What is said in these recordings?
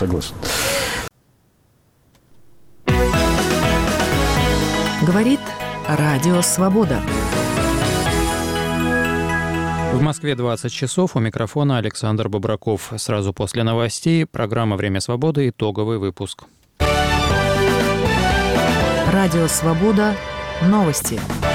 Согласен. Говорит Радио Свобода. В Москве 20 часов. У микрофона Александр Бобраков. Сразу после новостей программа «Время свободы». Итоговый выпуск. Радио Свобода. Новости.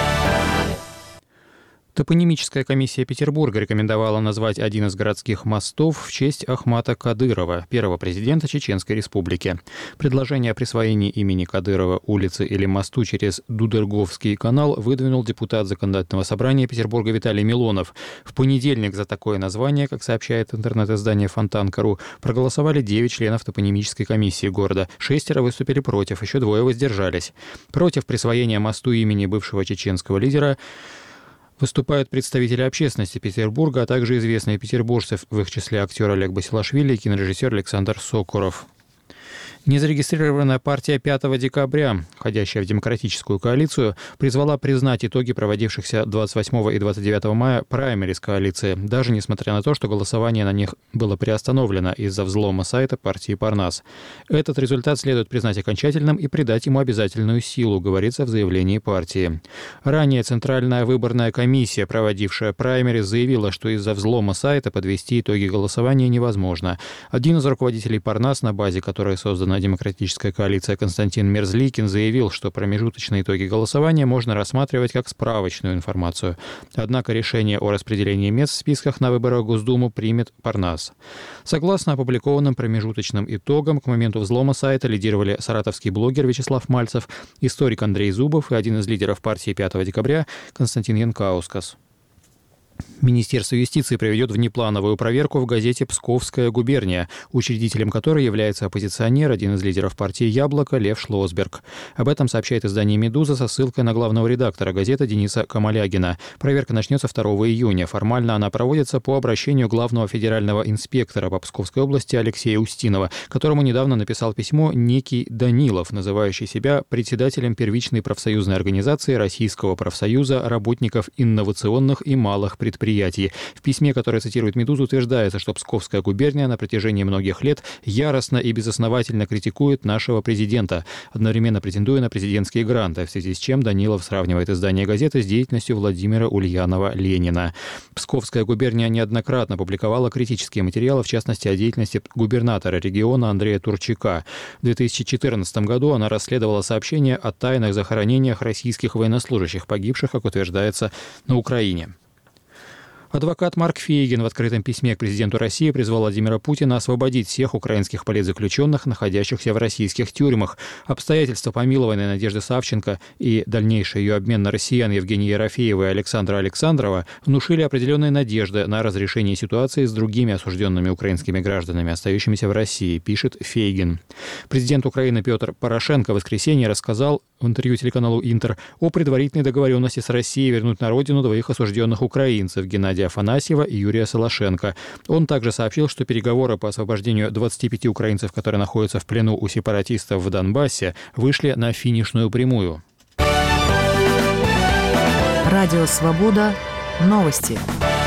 Топонимическая комиссия Петербурга рекомендовала назвать один из городских мостов в честь Ахмата Кадырова, первого президента Чеченской Республики. Предложение о присвоении имени Кадырова улице или мосту через Дудерговский канал выдвинул депутат Законодательного собрания Петербурга Виталий Милонов. В понедельник за такое название, как сообщает интернет-издание Фонтанка.ру, проголосовали 9 членов топонимической комиссии города. 6 выступили против, еще 2 воздержались. Против присвоения мосту имени бывшего чеченского лидера выступают представители общественности Петербурга, а также известные петербуржцы, в их числе актер Олег Басилашвили и кинорежиссер Александр Сокуров. Незарегистрированная партия 5 декабря, входящая в демократическую коалицию, призвала признать итоги проводившихся 28 и 29 мая праймериз коалиции, даже несмотря на то, что голосование на них было приостановлено из-за взлома сайта партии Парнас. Этот результат следует признать окончательным и придать ему обязательную силу, говорится в заявлении партии. Ранее Центральная выборная комиссия, проводившая праймериз, заявила, что из-за взлома сайта подвести итоги голосования невозможно. Один из руководителей Парнас, на базе которой создана демократическая коалиция, Константин Мерзликин, заявил, что промежуточные итоги голосования можно рассматривать как справочную информацию. Однако решение о распределении мест в списках на выборах в Госдуму примет Парнас. Согласно опубликованным промежуточным итогам, к моменту взлома сайта лидировали саратовский блогер Вячеслав Мальцев, историк Андрей Зубов и один из лидеров партии 5 декабря Константин Янкаускас. Министерство юстиции проведет внеплановую проверку в газете «Псковская губерния», учредителем которой является оппозиционер, один из лидеров партии «Яблоко» Лев Шлосберг. Об этом сообщает издание «Медуза» со ссылкой на главного редактора газеты Дениса Камалягина. Проверка начнется 2 июня. Формально она проводится по обращению главного федерального инспектора по Псковской области Алексея Устинова, которому недавно написал письмо некий Данилов, называющий себя председателем первичной профсоюзной организации Российского профсоюза работников инновационных и малых предприятий. В письме, которое цитирует «Медузу», утверждается, что Псковская губерния на протяжении многих лет яростно и безосновательно критикует нашего президента, одновременно претендуя на президентские гранты, в связи с чем Данилов сравнивает издание газеты с деятельностью Владимира Ульянова-Ленина. Псковская губерния неоднократно публиковала критические материалы, в частности, о деятельности губернатора региона Андрея Турчака. В 2014 году она расследовала сообщения о тайных захоронениях российских военнослужащих, погибших, как утверждается, на Украине. Адвокат Марк Фейгин в открытом письме к президенту России призвал Владимира Путина освободить всех украинских политзаключенных, находящихся в российских тюрьмах. Обстоятельства помилованной Надежды Савченко и дальнейший ее обмен на россиян Евгения Ерофеева и Александра Александрова внушили определенные надежды на разрешение ситуации с другими осужденными украинскими гражданами, остающимися в России, пишет Фейгин. Президент Украины Петр Порошенко в воскресенье рассказал в интервью телеканалу «Интер» о предварительной договоренности с Россией вернуть на родину 2 осужденных украинцев – Геннадия Афанасьева и Юрия Солошенко. Он также сообщил, что переговоры по освобождению 25 украинцев, которые находятся в плену у сепаратистов в Донбассе, вышли на финишную прямую. Радио «Свобода». Новости.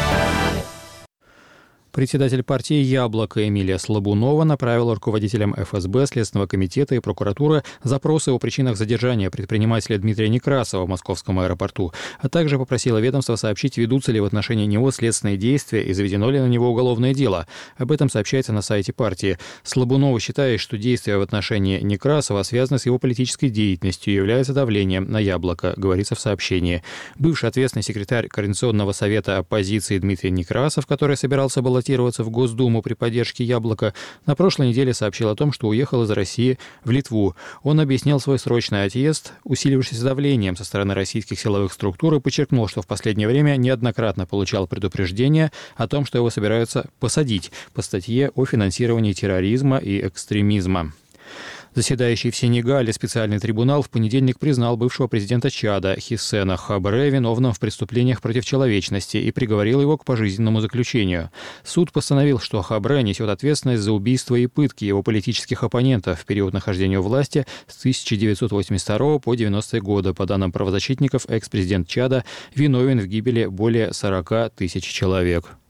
Председатель партии «Яблоко» Эмилия Слабунова направила руководителям ФСБ, Следственного комитета и прокуратуры запросы о причинах задержания предпринимателя Дмитрия Некрасова в московском аэропорту, а также попросила ведомство сообщить, ведутся ли в отношении него следственные действия и заведено ли на него уголовное дело. Об этом сообщается на сайте партии. Слабунова считает, что действия в отношении Некрасова связаны с его политической деятельностью и являются давлением на «Яблоко», говорится в сообщении. Бывший ответственный секретарь Координационного совета оппозиции Дмитрий Некрасов, который собирался баллотироваться в Госдуму при поддержке «Яблока», на прошлой неделе сообщил о том, что уехал из России в Литву. Он объяснил свой срочный отъезд усилившимся давлением со стороны российских силовых структур и подчеркнул, что в последнее время неоднократно получал предупреждения о том, что его собираются посадить по статье о финансировании терроризма и экстремизма. Заседающий в Сенегале специальный трибунал в понедельник признал бывшего президента Чада Хиссена Хабре виновным в преступлениях против человечности и приговорил его к пожизненному заключению. Суд постановил, что Хабре несет ответственность за убийство и пытки его политических оппонентов в период нахождения у власти с 1982 по 90-е годы. По данным правозащитников, экс-президент Чада виновен в гибели более 40 тысяч человек.